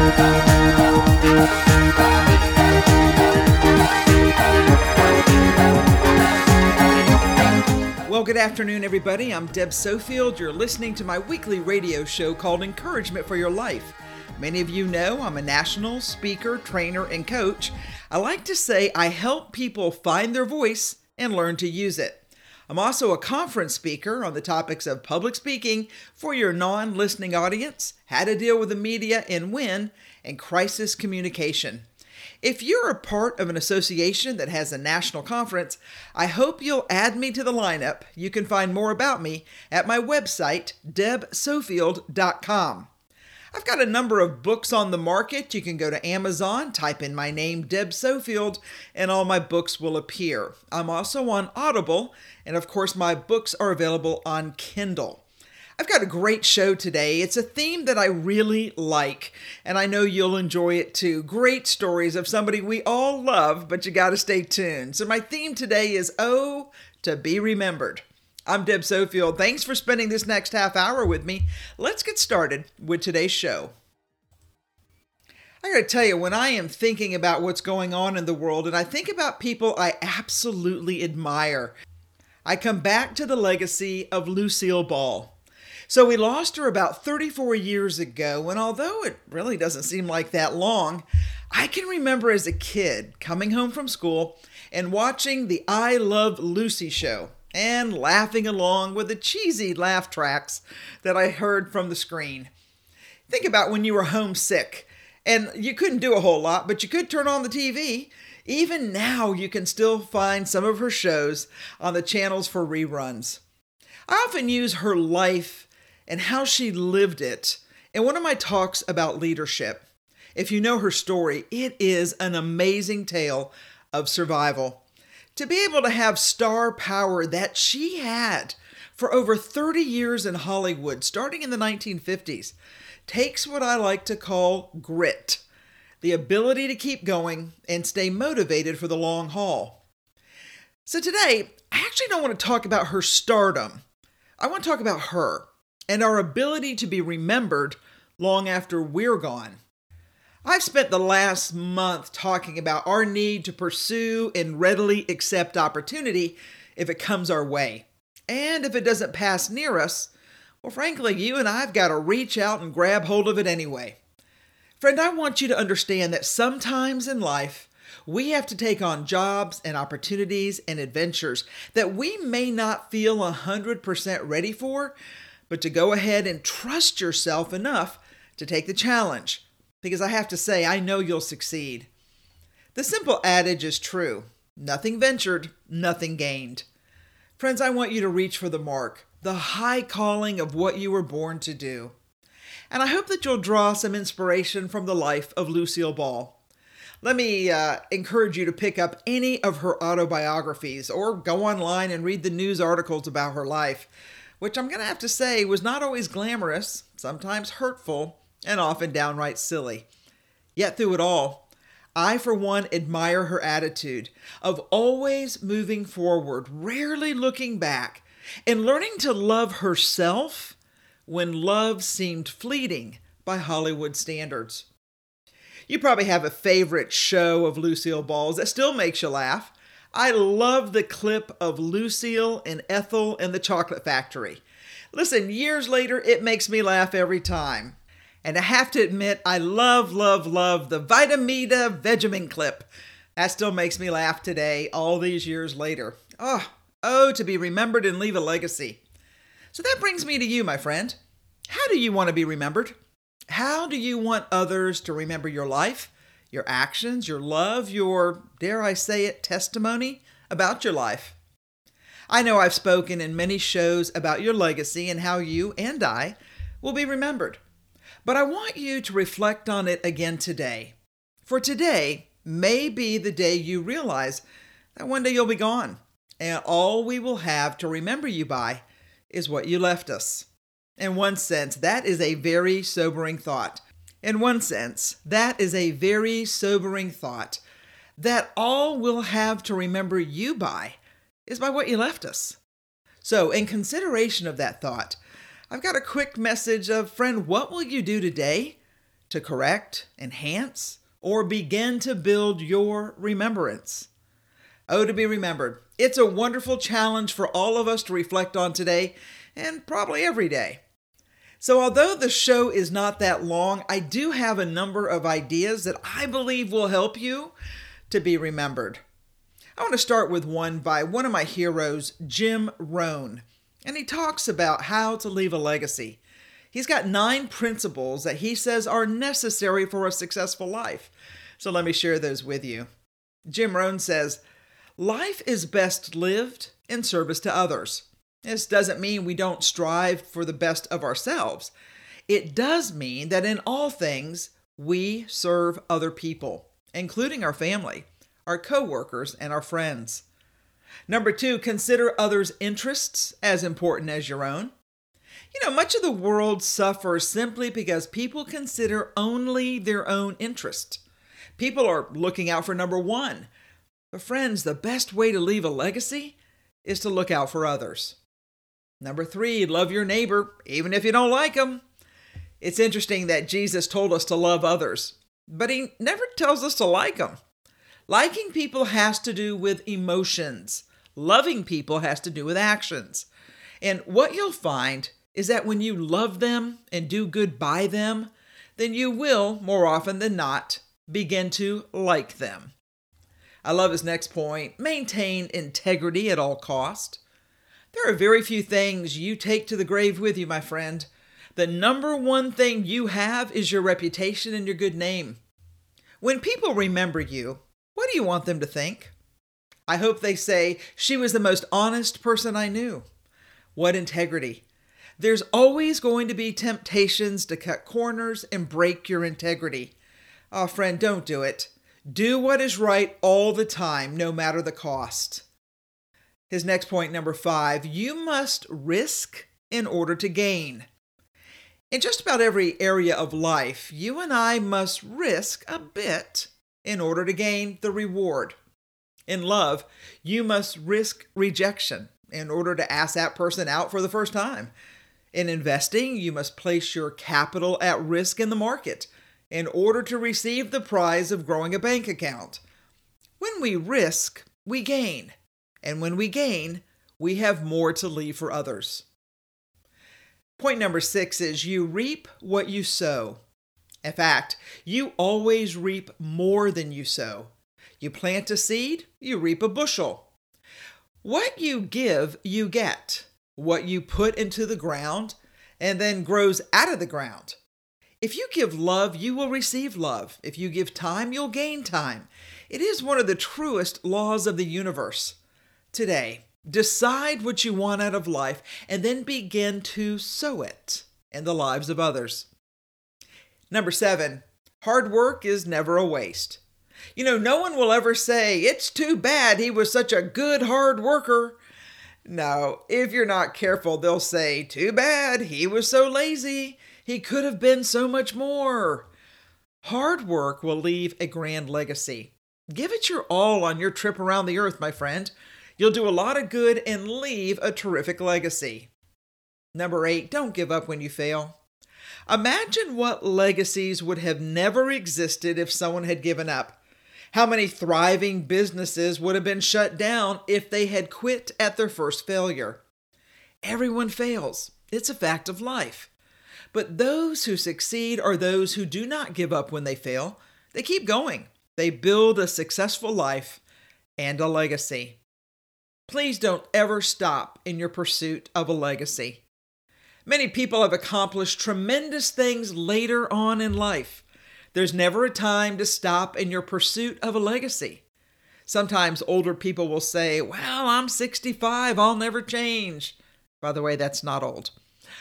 Well, good afternoon, everybody. I'm Deb Sofield. You're listening to my weekly radio show called Encouragement for Your Life. Many of you know I'm a national speaker, trainer, and coach. I like to say I help people find their voice and learn to use it. I'm also a conference speaker on the topics of public speaking for your non-listening audience, how to deal with the media and when, and crisis communication. If you're a part of an association that has a national conference, I hope you'll add me to the lineup. You can find more about me at my website, debsofield.com. I've got a number of books on the market. You can go to Amazon, type in my name, Deb Sofield, and all my books will appear. I'm also on Audible, and of course my books are available on Kindle. I've got a great show today. It's a theme that I really like, and I know you'll enjoy it too. Great stories of somebody we all love, but you got to stay tuned. So my theme today is Oh, to be remembered. I'm Deb Sofield. Thanks for spending this next half hour with me. Let's get started with today's show. I got to tell you, when I am thinking about what's going on in the world, and I think about people I absolutely admire, I come back to the legacy of Lucille Ball. So we lost her about 34 years ago, and although it really doesn't seem like that long, I can remember as a kid coming home from school and watching the I Love Lucy show and laughing along with the cheesy laugh tracks that I heard from the screen. Think about when you were homesick and you couldn't do a whole lot, but you could turn on the TV. Even now, you can still find some of her shows on the channels for reruns. I often use her life and how she lived it in one of my talks about leadership. If you know her story, it is an amazing tale of survival. To be able to have star power that she had for over 30 years in Hollywood, starting in the 1950s, takes what I like to call grit, the ability to keep going and stay motivated for the long haul. So today, I actually don't want to talk about her stardom. I want to talk about her and our ability to be remembered long after we're gone. I've spent the last month talking about our need to pursue and readily accept opportunity if it comes our way. And if it doesn't pass near us, well, frankly, you and I've got to reach out and grab hold of it anyway. Friend, I want you to understand that sometimes in life, we have to take on jobs and opportunities and adventures that we may not feel 100% ready for, but to go ahead and trust yourself enough to take the challenge. Because I have to say, I know you'll succeed. The simple adage is true. Nothing ventured, nothing gained. Friends, I want you to reach for the mark, the high calling of what you were born to do. And I hope that you'll draw some inspiration from the life of Lucille Ball. Let me encourage you to pick up any of her autobiographies or go online and read the news articles about her life, which I'm going to have to say was not always glamorous, sometimes hurtful, and often downright silly. Yet through it all, I for one admire her attitude of always moving forward, rarely looking back, and learning to love herself when love seemed fleeting by Hollywood standards. You probably have a favorite show of Lucille Ball's that still makes you laugh. I love the clip of Lucille and Ethel and the Chocolate Factory. Listen, years later, it makes me laugh every time. And I have to admit, I love the Vitamita Vegemin clip. That still makes me laugh today, all these years later. Oh, to be remembered and leave a legacy. So that brings me to you, my friend. How do you want to be remembered? How do you want others to remember your life, your actions, your love, your, dare I say it, testimony about your life? I know I've spoken in many shows about your legacy and how you and I will be remembered. But I want you to reflect on it again today. For today may be the day you realize that one day you'll be gone, and all we will have to remember you by is what you left us. In one sense, that is a very sobering thought. That all we'll have to remember you by is by what you left us. So, in consideration of that thought, I've got a quick message of, friend, what will you do today to correct, enhance, or begin to build your remembrance. Oh, to be remembered. It's a wonderful challenge for all of us to reflect on today and probably every day. So although the show is not that long, I do have a number of ideas that I believe will help you to be remembered. I want to start with one by one of my heroes, Jim Rohn. And he talks about how to leave a legacy. He's got 9 principles that he says are necessary for a successful life. So let me share those with you. Jim Rohn says, life is best lived in service to others. This doesn't mean we don't strive for the best of ourselves. It does mean that in all things, we serve other people, including our family, our co-workers, and our friends. Number 2, consider others' interests as important as your own. Much of the world suffers simply because people consider only their own interest. People are looking out for number 1. But friends, the best way to leave a legacy is to look out for others. Number 3, love your neighbor, even if you don't like them. It's interesting that Jesus told us to love others, but he never tells us to like them. Liking people has to do with emotions. Loving people has to do with actions. And what you'll find is that when you love them and do good by them, then you will, more often than not, begin to like them. I love his next point, maintain integrity at all cost. There are very few things you take to the grave with you, my friend. The number 1 thing you have is your reputation and your good name. When people remember you, what do you want them to think? I hope they say, she was the most honest person I knew. What integrity. There's always going to be temptations to cut corners and break your integrity. Oh, friend, don't do it. Do what is right all the time, no matter the cost. His next point, number 5, you must risk in order to gain. In just about every area of life, you and I must risk a bit in order to gain the reward. In love, you must risk rejection in order to ask that person out for the first time. In investing, you must place your capital at risk in the market in order to receive the prize of growing a bank account. When we risk, we gain. And when we gain, we have more to leave for others. Point number 6 is you reap what you sow. In fact, you always reap more than you sow. You plant a seed, you reap a bushel. What you give, you get. What you put into the ground and then grows out of the ground. If you give love, you will receive love. If you give time, you'll gain time. It is one of the truest laws of the universe. Today, decide what you want out of life and then begin to sow it in the lives of others. Number 7, hard work is never a waste. No one will ever say, it's too bad he was such a good hard worker. No, if you're not careful, they'll say, too bad he was so lazy. He could have been so much more. Hard work will leave a grand legacy. Give it your all on your trip around the earth, my friend. You'll do a lot of good and leave a terrific legacy. Number 8, don't give up when you fail. Imagine what legacies would have never existed if someone had given up. How many thriving businesses would have been shut down if they had quit at their first failure? Everyone fails. It's a fact of life. But those who succeed are those who do not give up when they fail. They keep going. They build a successful life and a legacy. Please don't ever stop in your pursuit of a legacy. Many people have accomplished tremendous things later on in life. There's never a time to stop in your pursuit of a legacy. Sometimes older people will say, well, I'm 65, I'll never change. By the way, that's not old.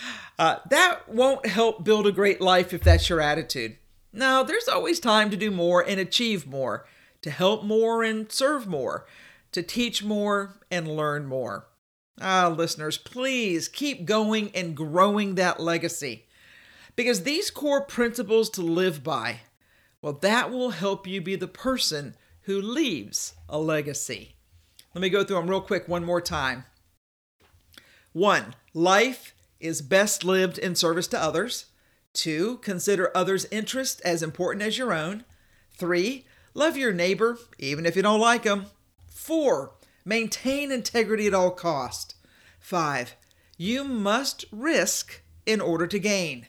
That won't help build a great life if that's your attitude. No, there's always time to do more and achieve more, to help more and serve more, to teach more and learn more. Listeners, please keep going and growing that legacy. Because these core principles to live by, well, that will help you be the person who leaves a legacy. Let me go through them real quick one more time. 1, life is best lived in service to others. 2, consider others' interests as important as your own. 3, love your neighbor, even if you don't like them. 4, maintain integrity at all cost. 5, you must risk in order to gain.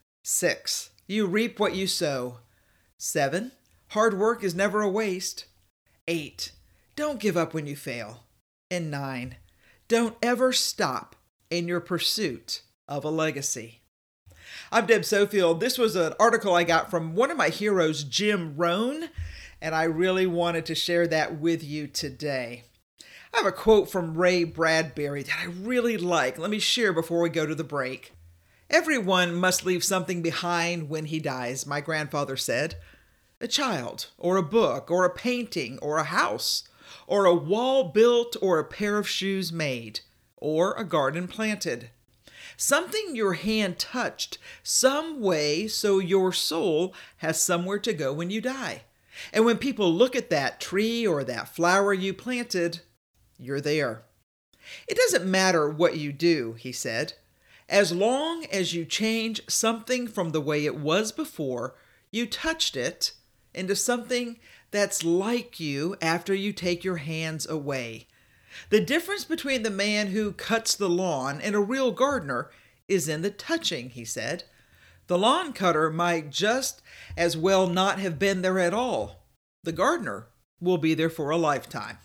6, you reap what you sow. 7, hard work is never a waste. 8, don't give up when you fail. And 9, don't ever stop in your pursuit of a legacy. I'm Deb Sofield. This was an article I got from one of my heroes, Jim Rohn, and I really wanted to share that with you today. I have a quote from Ray Bradbury that I really like. Let me share before we go to the break. Everyone must leave something behind when he dies, my grandfather said. A child, or a book, or a painting, or a house, or a wall built, or a pair of shoes made, or a garden planted. Something your hand touched, some way so your soul has somewhere to go when you die. And when people look at that tree or that flower you planted, you're there. It doesn't matter what you do, he said. As long as you change something from the way it was before you touched it into something that's like you after you take your hands away. The difference between the man who cuts the lawn and a real gardener is in the touching, he said. The lawn cutter might just as well not have been there at all. The gardener will be there for a lifetime.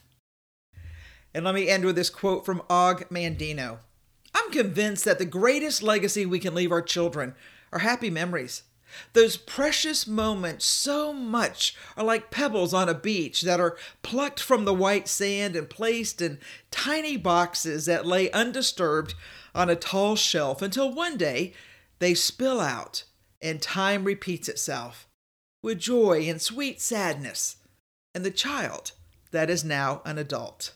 And let me end with this quote from Og Mandino. I'm convinced that the greatest legacy we can leave our children are happy memories. Those precious moments so much are like pebbles on a beach that are plucked from the white sand and placed in tiny boxes that lay undisturbed on a tall shelf until one day they spill out and time repeats itself with joy and sweet sadness and the child that is now an adult.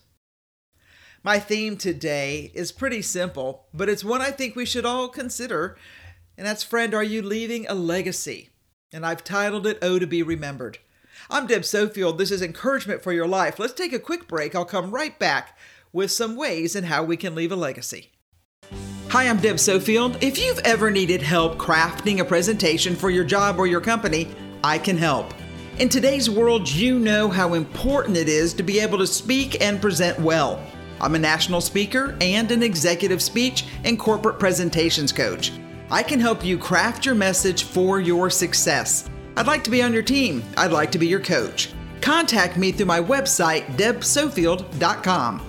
My theme today is pretty simple, but it's one I think we should all consider. And that's, friend, are you leaving a legacy? And I've titled it, Oh, to be Remembered. I'm Deb Sofield. This is Encouragement for Your Life. Let's take a quick break. I'll come right back with some ways in how we can leave a legacy. Hi, I'm Deb Sofield. If you've ever needed help crafting a presentation for your job or your company, I can help. In today's world, you know how important it is to be able to speak and present well. I'm a national speaker and an executive speech and corporate presentations coach. I can help you craft your message for your success. I'd like to be on your team. I'd like to be your coach. Contact me through my website, debsofield.com.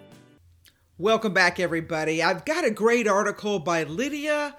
Welcome back, everybody. I've got a great article by Lydia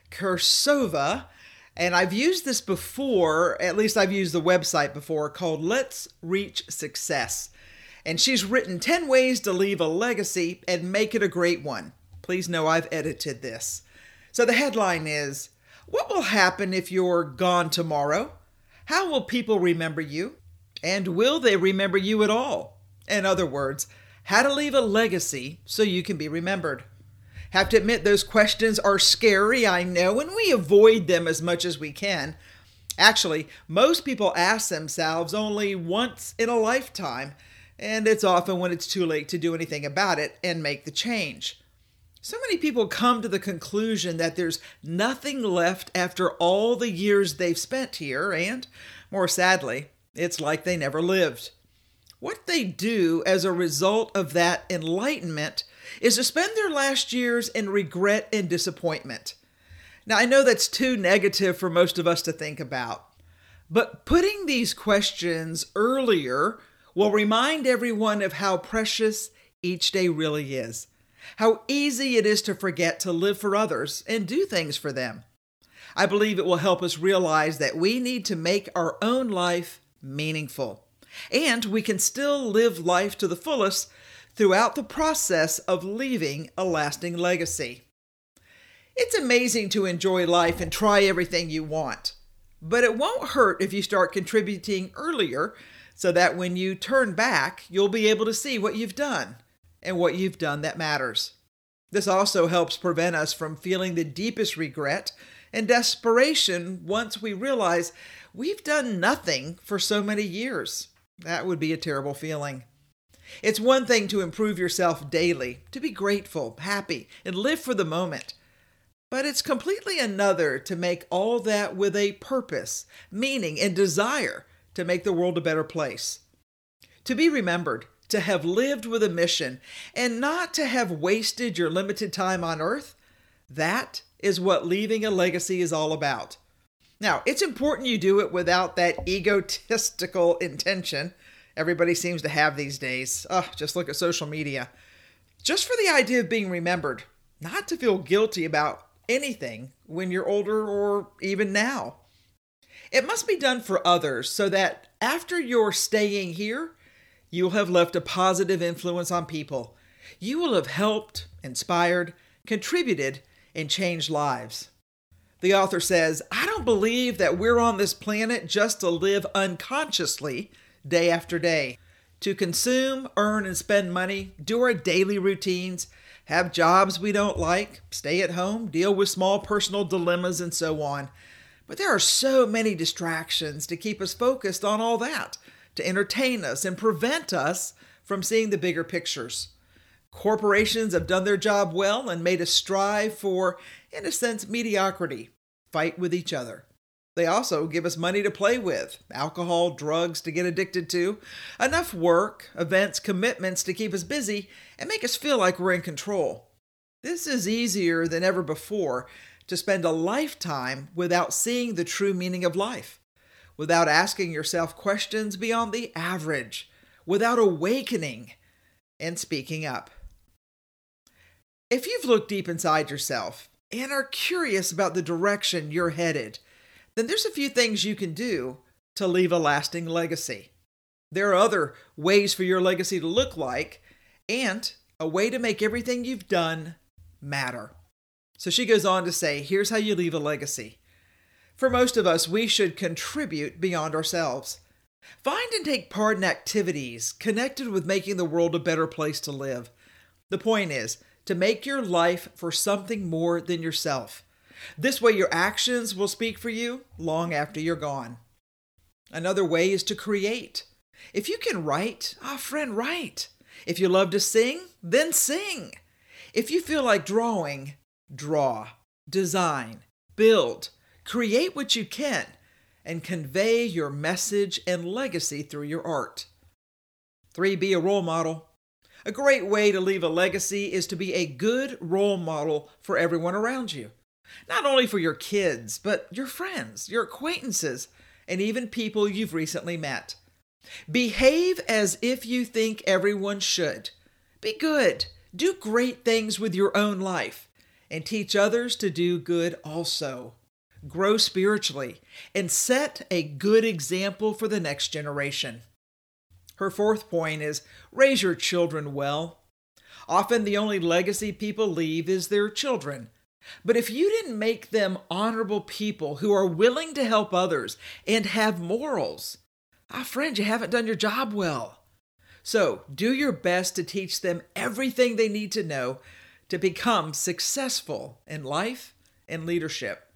Kursova, and I've used this before, at least I've used the website before, called Let's Reach Success. And she's written 10 ways to leave a legacy and make it a great one. Please know I've edited this. So the headline is, what will happen if you're gone tomorrow? How will people remember you? And will they remember you at all? In other words, how to leave a legacy so you can be remembered. Have to admit those questions are scary, I know, and we avoid them as much as we can. Actually, most people ask themselves only once in a lifetime, and it's often when it's too late to do anything about it and make the change. So many people come to the conclusion that there's nothing left after all the years they've spent here, and, more sadly, it's like they never lived. What they do as a result of that enlightenment is to spend their last years in regret and disappointment. Now, I know that's too negative for most of us to think about, but putting these questions earlier will remind everyone of how precious each day really is. How easy it is to forget to live for others and do things for them. I believe it will help us realize that we need to make our own life meaningful. And we can still live life to the fullest throughout the process of leaving a lasting legacy. It's amazing to enjoy life and try everything you want. But it won't hurt if you start contributing earlier so that when you turn back, you'll be able to see what you've done. And what you've done that matters. This also helps prevent us from feeling the deepest regret and desperation once we realize we've done nothing for so many years. That would be a terrible feeling. It's one thing to improve yourself daily, to be grateful, happy, and live for the moment. But it's completely another to make all that with a purpose, meaning, and desire to make the world a better place. To be remembered, to have lived with a mission, and not to have wasted your limited time on earth, that is what leaving a legacy is all about. Now, it's important you do it without that egotistical intention everybody seems to have these days. Just look at social media. Just for the idea of being remembered, not to feel guilty about anything when you're older or even now. It must be done for others so that after you're staying here, you'll have left a positive influence on people. You will have helped, inspired, contributed, and changed lives. The author says, I don't believe that we're on this planet just to live unconsciously day after day, to consume, earn, and spend money, do our daily routines, have jobs we don't like, stay at home, deal with small personal dilemmas, and so on. But there are so many distractions to keep us focused on all that, to entertain us and prevent us from seeing the bigger pictures. Corporations have done their job well and made us strive for, in a sense, mediocrity, fight with each other. They also give us money to play with, alcohol, drugs to get addicted to, enough work, events, commitments to keep us busy and make us feel like we're in control. This is easier than ever before to spend a lifetime without seeing the true meaning of life, without asking yourself questions beyond the average, without awakening and speaking up. If you've looked deep inside yourself and are curious about the direction you're headed, then there's a few things you can do to leave a lasting legacy. There are other ways for your legacy to look like, and a way to make everything you've done matter. So she goes on to say, here's how you leave a legacy. For most of us, we should contribute beyond ourselves. Find and take part in activities connected with making the world a better place to live. The point is to make your life for something more than yourself. This way your actions will speak for you long after you're gone. Another way is to create. If you can write, friend, write. If you love to sing, then sing. If you feel like drawing, draw, design, build, create what you can, and convey your message and legacy through your art. 3, be a role model. A great way to leave a legacy is to be a good role model for everyone around you. Not only for your kids, but your friends, your acquaintances, and even people you've recently met. Behave as if you think everyone should. Be good. Do great things with your own life, and teach others to do good also. Grow spiritually, and set a good example for the next generation. Her 4th point is raise your children well. Often the only legacy people leave is their children. But if you didn't make them honorable people who are willing to help others and have morals, friend, you haven't done your job well. So do your best to teach them everything they need to know to become successful in life and leadership.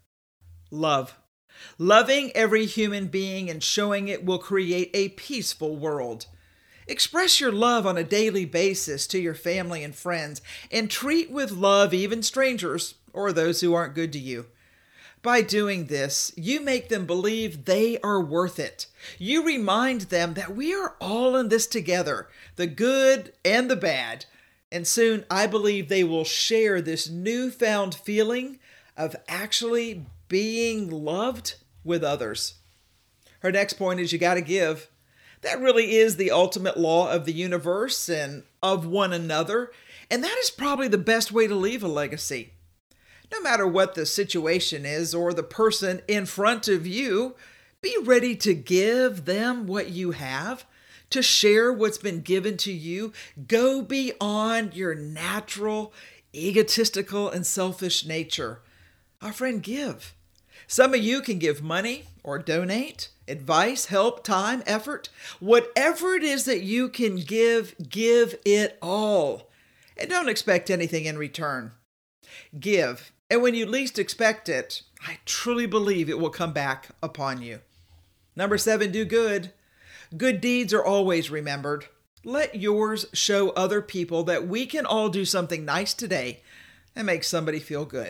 Love. Loving every human being and showing it will create a peaceful world. Express your love on a daily basis to your family and friends, and treat with love even strangers or those who aren't good to you. By doing this, you make them believe they are worth it. You remind them that we are all in this together, the good and the bad. And soon, I believe they will share this newfound feeling of actually being loved with others. Her next point is you got to give. That really is the ultimate law of the universe and of one another. And that is probably the best way to leave a legacy. No matter what the situation is or the person in front of you, be ready to give them what you have, to share what's been given to you. Go beyond your natural, egotistical, and selfish nature. Our friend, give. Some of you can give money or donate, advice, help, time, effort. Whatever it is that you can give it all. And don't expect anything in return. Give. And when you least expect it, I truly believe it will come back upon you. Number 7, do good. Good deeds are always remembered. Let yours show other people that we can all do something nice today and make somebody feel good.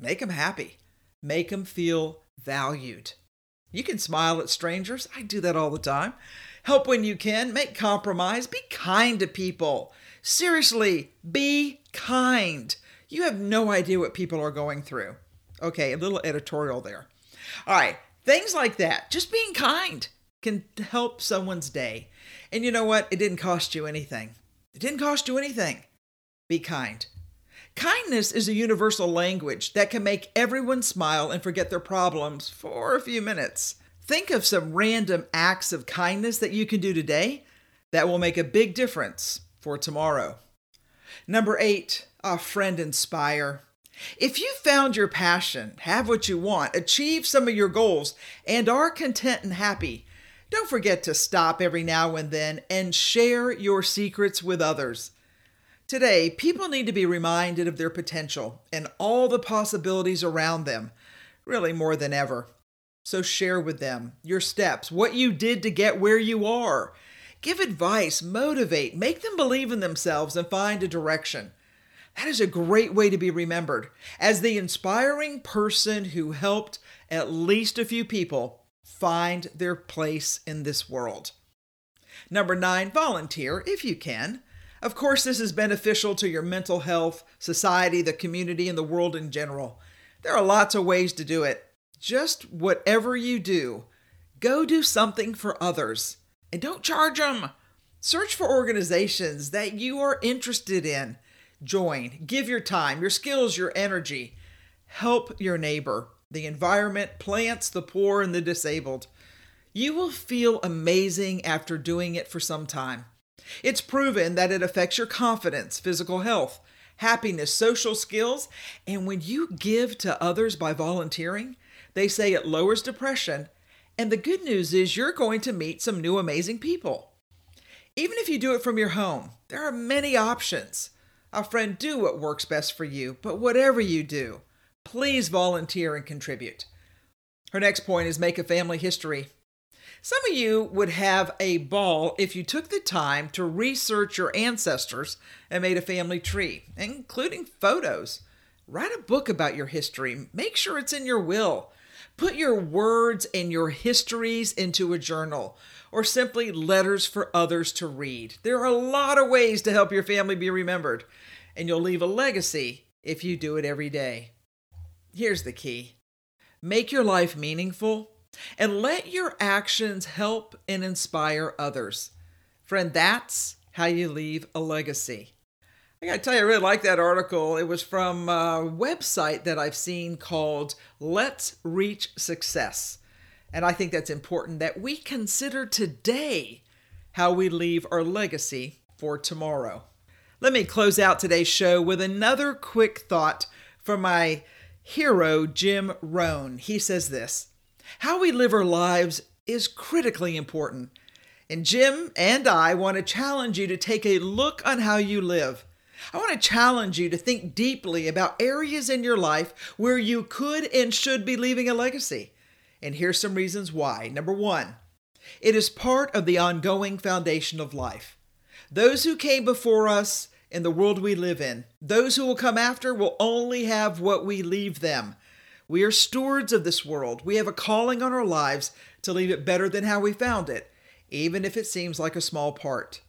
Make them happy. Make them feel valued. You can smile at strangers. I do that all the time. Help when you can. Make compromise. Be kind to people. Seriously, be kind. You have no idea what people are going through. Okay, a little editorial there. All right, things like that. Just being kind can help someone's day. And you know what? It didn't cost you anything. It didn't cost you anything. Be kind. Kindness is a universal language that can make everyone smile and forget their problems for a few minutes. Think of some random acts of kindness that you can do today that will make a big difference for tomorrow. Number 8, a friend inspire. If you found your passion, have what you want, achieve some of your goals, and are content and happy, don't forget to stop every now and then and share your secrets with others. Today, people need to be reminded of their potential and all the possibilities around them, really more than ever. So share with them your steps, what you did to get where you are. Give advice, motivate, make them believe in themselves and find a direction. That is a great way to be remembered as the inspiring person who helped at least a few people find their place in this world. Number 9, volunteer if you can. Of course, this is beneficial to your mental health, society, the community, and the world in general. There are lots of ways to do it. Just whatever you do, go do something for others. And don't charge them. Search for organizations that you are interested in. Join. Give your time, your skills, your energy. Help your neighbor, the environment, plants, the poor, and the disabled. You will feel amazing after doing it for some time. It's proven that it affects your confidence, physical health, happiness, social skills, and when you give to others by volunteering, they say it lowers depression, and the good news is you're going to meet some new amazing people. Even if you do it from your home, there are many options. Friend, do what works best for you, but whatever you do, please volunteer and contribute. Her next point is make a family history. Some of you would have a ball if you took the time to research your ancestors and made a family tree, including photos. Write a book about your history. Make sure it's in your will. Put your words and your histories into a journal or simply letters for others to read. There are a lot of ways to help your family be remembered, and you'll leave a legacy if you do it every day. Here's the key. Make your life meaningful and let your actions help and inspire others. Friend, that's how you leave a legacy. I got to tell you, I really like that article. It was from a website that I've seen called Let's Reach Success. And I think that's important that we consider today how we leave our legacy for tomorrow. Let me close out today's show with another quick thought from my hero, Jim Rohn. He says this: how we live our lives is critically important. And Jim and I want to challenge you to take a look on how you live. I want to challenge you to think deeply about areas in your life where you could and should be leaving a legacy. And here's some reasons why. Number 1, it is part of the ongoing foundation of life. Those who came before us in the world we live in, those who will come after will only have what we leave them. We are stewards of this world. We have a calling on our lives to leave it better than how we found it, even if it seems like a small part.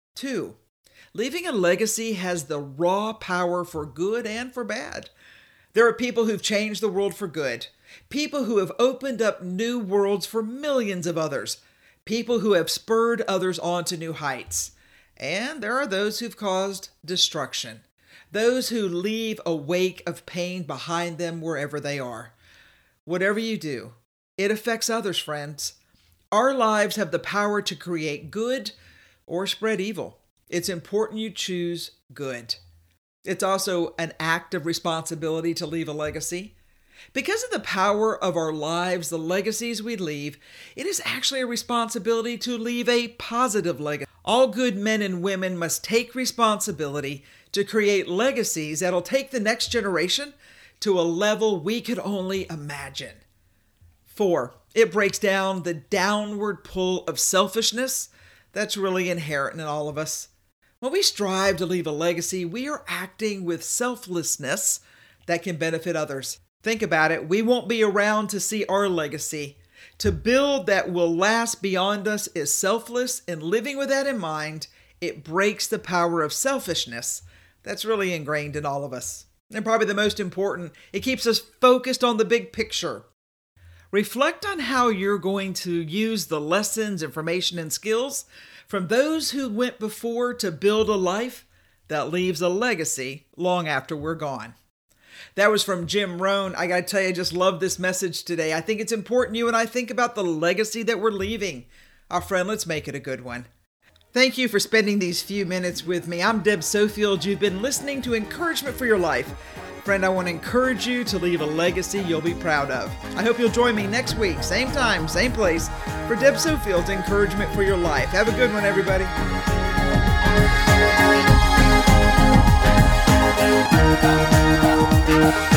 2, leaving a legacy has the raw power for good and for bad. There are people who've changed the world for good, people who have opened up new worlds for millions of others, people who have spurred others on to new heights. And there are those who've caused destruction, those who leave a wake of pain behind them wherever they are. Whatever you do, it affects others, friends. Our lives have the power to create good or spread evil. It's important you choose good. It's also an act of responsibility to leave a legacy. Because of the power of our lives, the legacies we leave, it is actually a responsibility to leave a positive legacy. All good men and women must take responsibility to create legacies that'll take the next generation to a level we could only imagine. 4, it breaks down the downward pull of selfishness that's really inherent in all of us. When we strive to leave a legacy, we are acting with selflessness that can benefit others. Think about it. We won't be around to see our legacy. To build that will last beyond us is selfless, and living with that in mind, it breaks the power of selfishness that's really ingrained in all of us. And probably the most important, it keeps us focused on the big picture. Reflect on how you're going to use the lessons, information, and skills from those who went before to build a life that leaves a legacy long after we're gone. That was from Jim Rohn. I got to tell you, I just love this message today. I think it's important you and I think about the legacy that we're leaving. Our friend, let's make it a good one. Thank you for spending these few minutes with me. I'm Deb Sofield. You've been listening to Encouragement for Your Life. Friend, I want to encourage you to leave a legacy you'll be proud of. I hope you'll join me next week, same time, same place, for Deb Sofield's Encouragement for Your Life. Have a good one, everybody. Thank you.